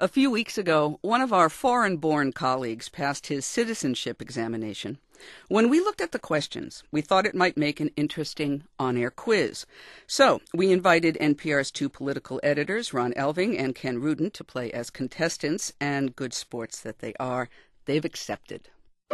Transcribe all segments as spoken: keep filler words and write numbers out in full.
A few weeks ago, one of our foreign-born colleagues passed his citizenship examination. When we looked at the questions, we thought it might make an interesting on-air quiz. So, we invited N P R's two political editors, Ron Elving and Ken Rudin, to play as contestants, and good sports that they are, they've accepted.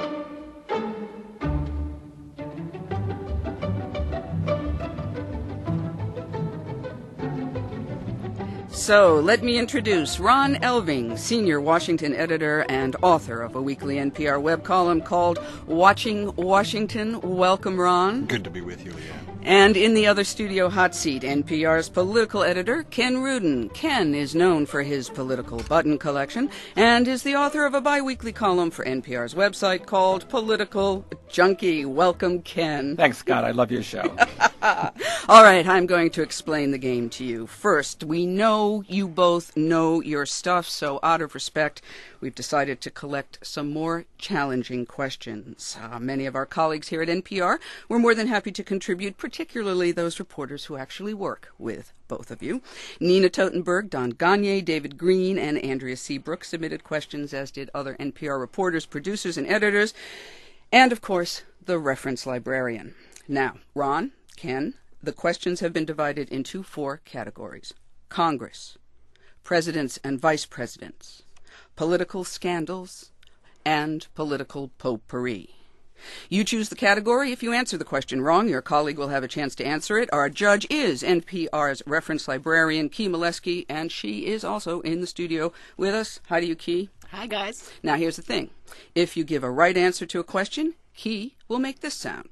So, let me introduce Ron Elving, senior Washington editor and author of a weekly N P R web column called Watching Washington. Welcome, Ron. Good to be with you, Leanne. And in the other studio hot seat, N P R's political editor, Ken Rudin. Ken is known for his political button collection and is the author of a bi-weekly column for N P R's website called Political Junkie. Welcome, Ken. Thanks, Scott. I love your show. All right, I'm going to explain the game to you. First, we know you both know your stuff, so out of respect, we've decided to collect some more challenging questions. Uh, many of our colleagues here at N P R were more than happy to contribute, particularly those reporters who actually work with both of you. Nina Totenberg, Don Gagne, David Green, and Andrea Seabrook submitted questions, as did other N P R reporters, producers, and editors, and, of course, the reference librarian. Now, Ron, Ken, the questions have been divided into four categories: Congress, presidents and vice presidents, political scandals, and political potpourri. You choose the category. If you answer the question wrong, your colleague will have a chance to answer it. Our judge is N P R's reference librarian, Key Molesky, and she is also in the studio with us. Hi to you, Key. Hi, guys. Now, here's the thing. If you give a right answer to a question, Key will make this sound.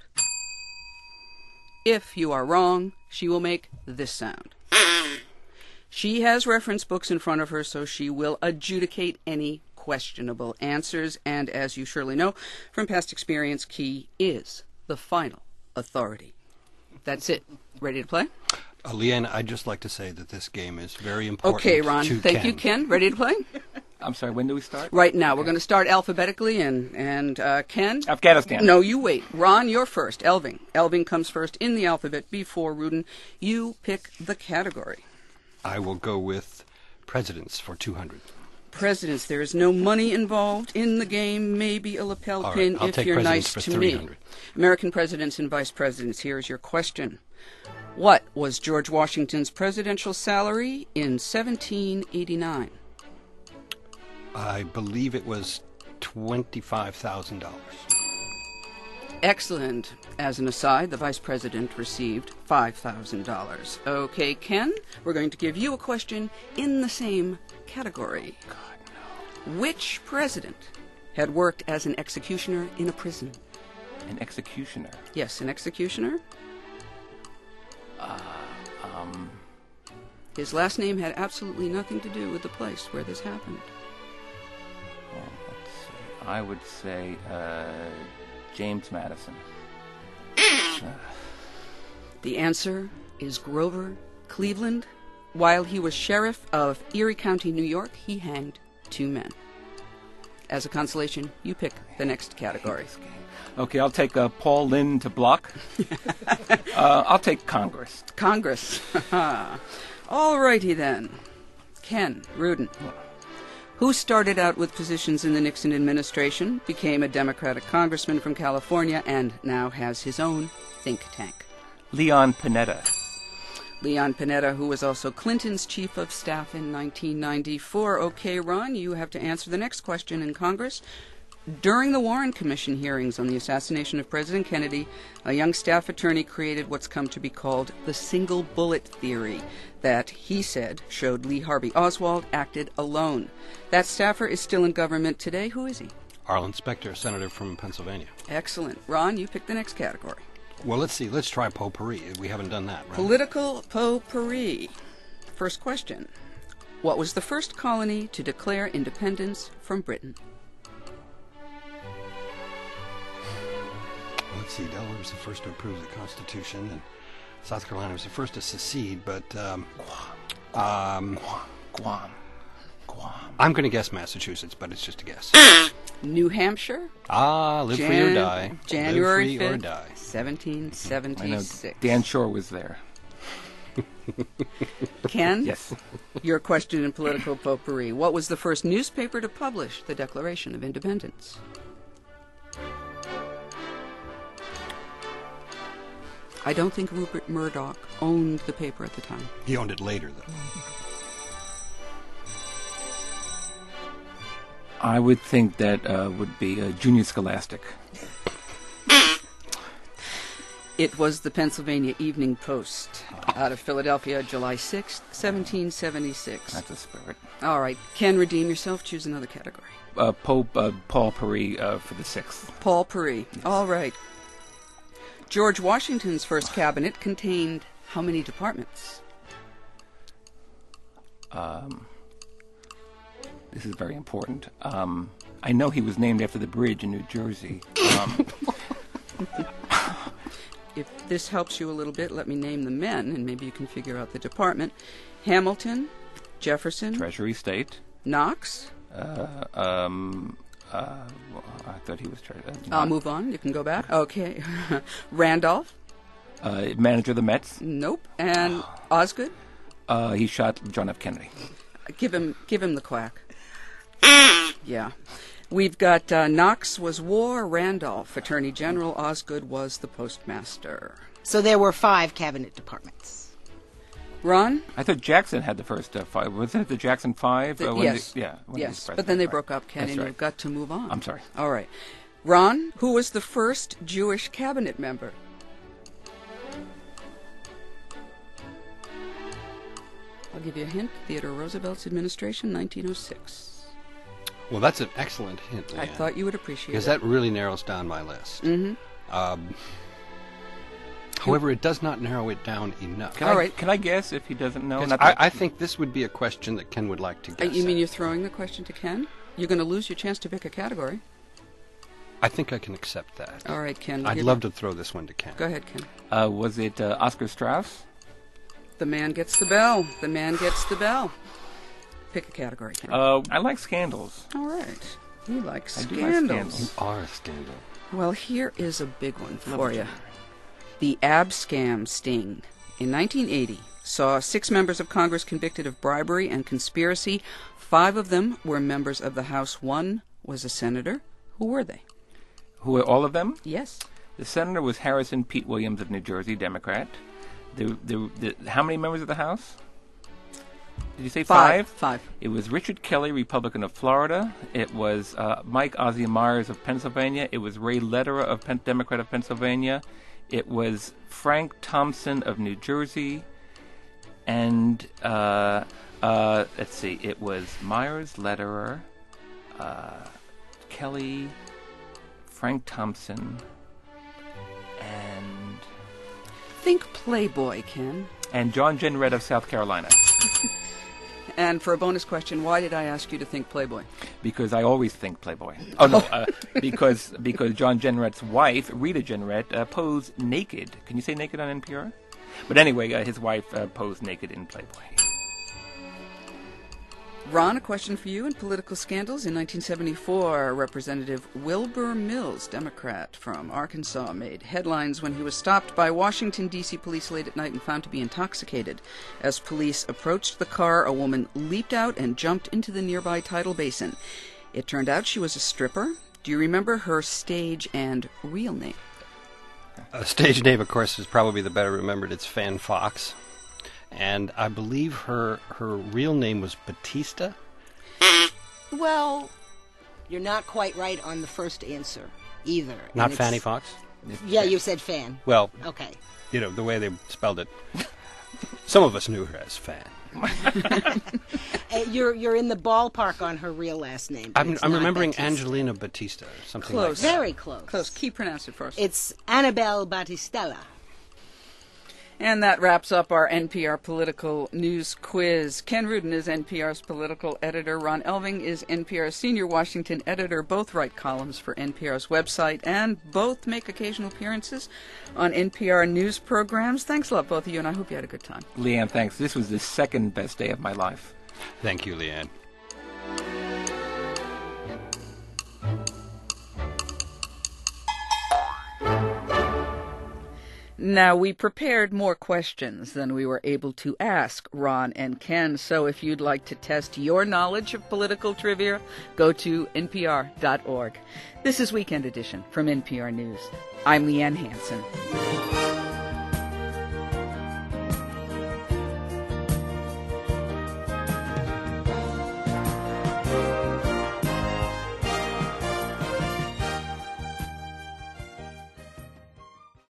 If you are wrong, she will make this sound. She has reference books in front of her, so she will adjudicate any questionable answers. And as you surely know from past experience, Key is the final authority. That's it. Ready to play? Uh, Leanne, I'd just like to say that this game is very important. Okay, Ron. To Thank Ken. you, Ken. Ready to play? I'm sorry, when do we start? Right now. We're going to start alphabetically, and, and uh, Ken? Afghanistan. No, you wait. Ron, you're first. Elving. Elving comes first in the alphabet before Rudin. You pick the category. I will go with presidents for two hundred. Presidents. There is no money involved in the game. Maybe a lapel All pin right, I'll if take you're presidents nice for to me. three hundred. American presidents and vice presidents. Here's your question. What was George Washington's presidential salary in seventeen eighty-nine? I believe it was twenty-five thousand dollars. Excellent. As an aside, the vice president received five thousand dollars. Okay, Ken, we're going to give you a question in the same category. God, no. Which president had worked as an executioner in a prison? An executioner. Yes, an executioner. Uh, um... His last name had absolutely nothing to do with the place where this happened. Well, let's see. I would say, uh, James Madison. The answer is Grover Cleveland. While he was sheriff of Erie County, New York, he hanged two men. As a consolation, you pick the next category. Okay, I'll take uh, Paul Lynde to block. uh, I'll take Congress. Congress. All righty then. Ken Rudin, who started out with positions in the Nixon administration, became a Democratic congressman from California, and now has his own think tank. Leon Panetta. Leon Panetta, who was also Clinton's chief of staff in nineteen ninety-four. Okay, Ron, you have to answer the next question in Congress. During the Warren Commission hearings on the assassination of President Kennedy, a young staff attorney created what's come to be called the single bullet theory that, he said, showed Lee Harvey Oswald acted alone. That staffer is still in government today. Who is he? Arlen Specter, senator from Pennsylvania. Excellent. Ron, you pick the next category. Well, let's see. Let's try potpourri. We haven't done that, right? Political potpourri. First question. What was the first colony to declare independence from Britain? Let's see. Delaware was the first to approve the Constitution, and South Carolina was the first to secede, but um, Guam. um, Guam. Guam. Guam. I'm going to guess Massachusetts, but it's just a guess. New Hampshire? Ah, live Jan- free or die. January live free or fifth, die. seventeen seventy-six. I know Dan Shore was there. Ken? Yes. Your question in political potpourri. What was the first newspaper to publish the Declaration of Independence? I don't think Rupert Murdoch owned the paper at the time. He owned it later, though. I would think that uh, would be uh, Junior Scholastic. It was the Pennsylvania Evening Post out of Philadelphia, July sixth, seventeen seventy-six. That's a spirit. All right. Ken, redeem yourself. Choose another category. Uh, Pope uh, Paul Paris uh, for the sixth. Paul Paris. Yes. All right. George Washington's first cabinet contained how many departments? Um, this is very important. Um, I know he was named after the bridge in New Jersey. Um, If this helps you a little bit, let me name the men, and maybe you can figure out the department. Hamilton, Jefferson, Treasury State. Knox. Uh, um, uh, well, I thought he was Treasury. Uh, I'll move on. You can go back. Okay. Randolph. Uh, manager of the Mets. Nope. And Osgood. Uh, he shot John F. Kennedy. Give him, give him the quack. Yeah. We've got uh, Knox was War, Randolph, Attorney General, Osgood was the Postmaster. So there were five cabinet departments. Ron? I thought Jackson had the first uh, five. Was it the Jackson Five? The, uh, when yes. The, yeah. When yes. But then they broke up, Ken, That's and right. you've got to move on. I'm sorry. All right. Ron, who was the first Jewish cabinet member? I'll give you a hint. Theodore Roosevelt's administration, nineteen oh six. Well, that's an excellent hint, Leanne. I thought you would appreciate because it. that really narrows down my list. Mm-hmm. Um, however, it does not narrow it down enough. Can All I, right. Can I guess if he doesn't know? 'Cause Not I, that- I think this would be a question that Ken would like to Uh, guess. you mean at. you're throwing the question to Ken? You're going to lose your chance to pick a category. I think I can accept that. All right, Ken. I'd give love it- to throw this one to Ken. Go ahead, Ken. uh, was it uh, Oscar Strauss? The man gets the bell. The man gets the bell. Pick a category, Ken. Uh, I like scandals. All right. You like I do like scandals. scandals. You are a scandal. Well, here is a big one for Love you. it. The Abscam sting. In nineteen eighty, saw six members of Congress convicted of bribery and conspiracy. Five of them were members of the House. One was a senator. Who were they? Who were all of them? Yes. The senator was Harrison Pete Williams of New Jersey, Democrat. The, the, the, how many members of the House? Did you say five? Five. It was Richard Kelly, Republican of Florida. It was uh, Mike Ozzie Myers of Pennsylvania. It was Ray Lederer of Pen- Democrat of Pennsylvania. It was Frank Thompson of New Jersey. And uh, uh, let's see, it was Myers, Lederer, uh, Kelly, Frank Thompson, and Think Playboy, Ken. and John Jenrette of South Carolina. And for a bonus question, why did I ask you to think Playboy? Because I always think Playboy. Oh no, uh, because because John Jenrette's wife, Rita Jenrette, uh, posed naked. Can you say naked on N P R? But anyway, uh, his wife uh, posed naked in Playboy. Ron, a question for you in political scandals. In nineteen seventy-four, Representative Wilbur Mills, Democrat from Arkansas, made headlines when he was stopped by Washington, D C police late at night and found to be intoxicated. As police approached the car, a woman leaped out and jumped into the nearby tidal basin. It turned out she was a stripper. Do you remember her stage and real name? A stage name, of course, is probably the better remembered. It's Fan Fox. And I believe her her real name was Batista. Well, you're not quite right on the first answer either. Not And it's- Fanny Fox? Yeah, you said Fan. Well, Okay. you know, the way they spelled it. Some of us knew her as Fan. Uh, you're you're in the ballpark on her real last name. but I'm, it's I'm not remembering Batista. Angelina Batista, or something Close. like that. Very close. Close. Key pronounce it first. It's Annabelle Battistella. And that wraps up our N P R political news quiz. Ken Rudin is N P R's political editor. Ron Elving is N P R's senior Washington editor. Both write columns for N P R's website, and both make occasional appearances on N P R news programs. Thanks a lot, both of you, and I hope you had a good time. Leanne, thanks. This was the second best day of my life. Thank you, Leanne. Now, we prepared more questions than we were able to ask Ron and Ken, so if you'd like to test your knowledge of political trivia, go to N P R dot org. This is Weekend Edition from N P R News. I'm Leanne Hansen.